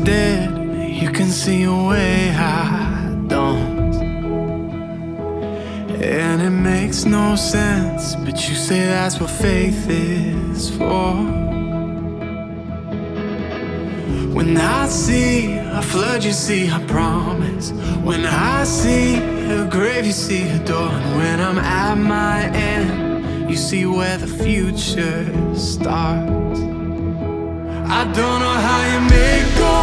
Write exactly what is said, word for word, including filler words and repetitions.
did. You can see a way I don't. And it makes no sense, but you say that's what faith is for. When I see a flood, you see a promise. When I see a grave, you see a door. And when I'm at my end, you see where the future starts. I don't know how you make go